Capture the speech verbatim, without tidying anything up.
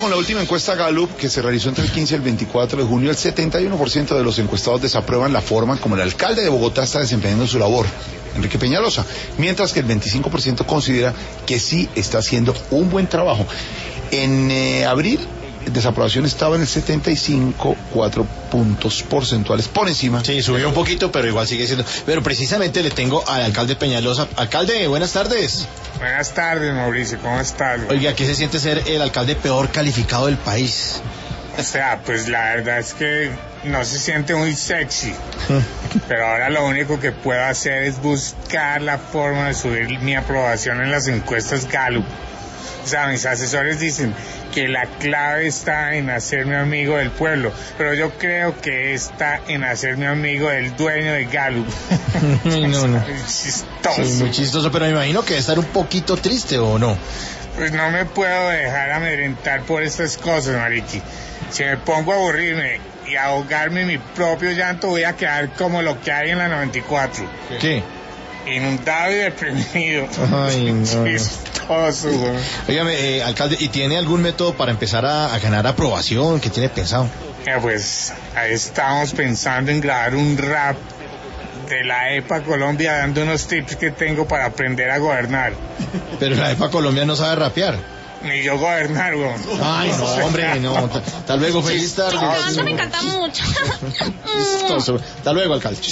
con la última encuesta Gallup que se realizó entre el quince y el veinticuatro de junio. El setenta y uno por ciento de los encuestados desaprueban la forma como el alcalde de Bogotá está desempeñando su labor, Enrique Peñalosa, mientras que el veinticinco por ciento considera que sí está haciendo un buen trabajo. En eh, abril, desaprobación estaba en el setenta y cinco, cuatro puntos porcentuales por encima. Sí, subió un poquito, pero igual sigue siendo. Pero precisamente le tengo al alcalde Peñalosa. Alcalde, buenas tardes. Buenas tardes, Mauricio, ¿cómo estás? Oiga, ¿qué se siente ser el alcalde peor calificado del país? O sea, pues la verdad es que no se siente muy sexy, pero ahora lo único que puedo hacer es buscar la forma de subir mi aprobación en las encuestas Gallup. O sea, mis asesores dicen que la clave está en hacerme amigo del pueblo, pero yo creo que está en hacerme amigo del dueño de Gallup. No, no. Chistoso. Sí, muy chistoso, pero me imagino que debe estar un poquito triste, ¿o no? Pues no me puedo dejar amedrentar por estas cosas, Mariqui. Si me pongo a aburrirme y a ahogarme en mi propio llanto, voy a quedar como lo que hay en la noventa y cuatro. ¿Qué? Inundado y deprimido. Ay, no. Chistoso, güey. Óigame, eh, alcalde, ¿y tiene algún método para empezar a, a ganar aprobación? ¿Qué tiene pensado? Ya, pues, ahí estamos pensando en grabar un rap de la EPA Colombia, dando unos tips que tengo para aprender a gobernar. Pero la EPA Colombia no sabe rapear. Ni yo gobernar, güey. Ay, no, hombre, no. Hasta luego, feliz tarde. No, me encanta mucho. Chistoso. Hasta luego, alcalde.